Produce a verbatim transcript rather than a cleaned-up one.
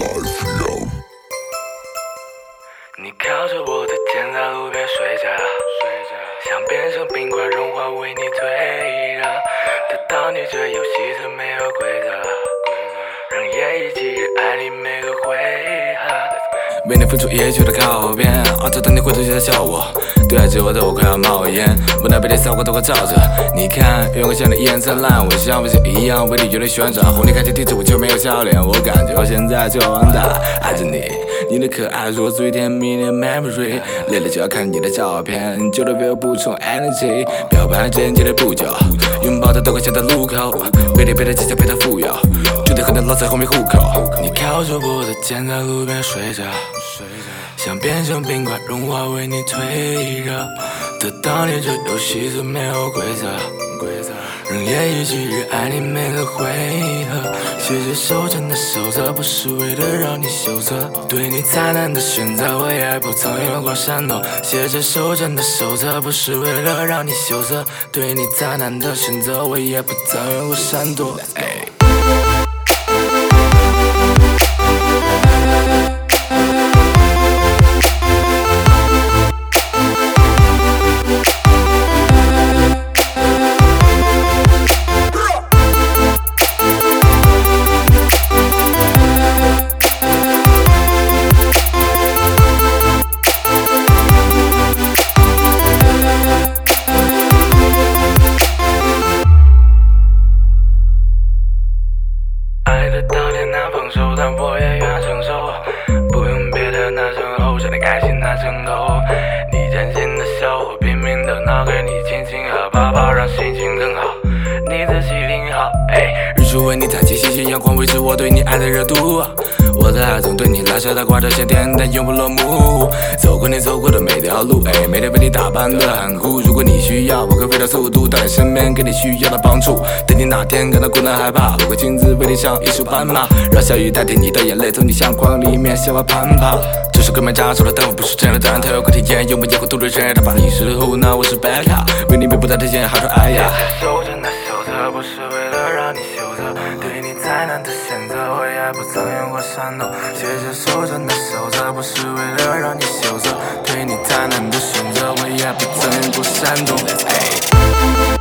你靠着我的肩在路边睡着，想变成冰块融化为你退热，得到你这游戏则没有规则，让夜以继日爱你每个回合。为你付出一切的靠边，熬到等你回头就在笑我，对爱只我的我快要冒烟，不能被你扫过都快照着。你看月光像你一样灿烂，我像不像一样为你有点旋转，红你开启地址我就没有笑脸，我感觉我现在就完蛋，爱着你，你的可爱是我最甜蜜的 memory， 累了就要看你的照片，久了为我补充 energy， 表白间接的步骤，拥抱的都快像在路口，背对背的技巧被他富有，注定和你老在后面户口。你靠着我的肩在路边睡着，想变成冰块融化为你退热，得到你这游戏则没有规则，让夜以继日爱你每个回合。写着手真的手册，不是为了让你羞涩，对你再难的选择我也不曾有过闪躲。写着手真的手册，不是为了让你羞涩，对你再难的选择我也不曾有过闪躲。爱的当天难放手，但我也愿承受，不用别的那声吼，真的开心那程度。你真心的笑，我拼命的闹，给你亲亲和抱抱，让心情更好。你仔细听好，哎，日出为你弹起，星星阳光维持我对你爱的热度。我的爱总对你来说，它挂着线电，但永不落幕。走过你走过的每条路，哎，每天被你打扮的很酷。如果你需要，我会飞到速度到你身边，给你需要的帮助。等你哪天感到孤单害怕，我会亲自为你唱一首斑马，让小雨代替你的眼泪，从你相框里面向外攀爬。这首歌没扎手了，但我不是真的，当然它有个体验，有没有过度的人，他把你是胡闹，我是贝塔，为你并不带体现，好说哎呀。手真的手册，不是为了让你羞涩，对你再难的选择，我也不曾有过闪躲。写着手真的手册，不是为了让你羞涩，对你再难的选择，我也不曾有过闪躲。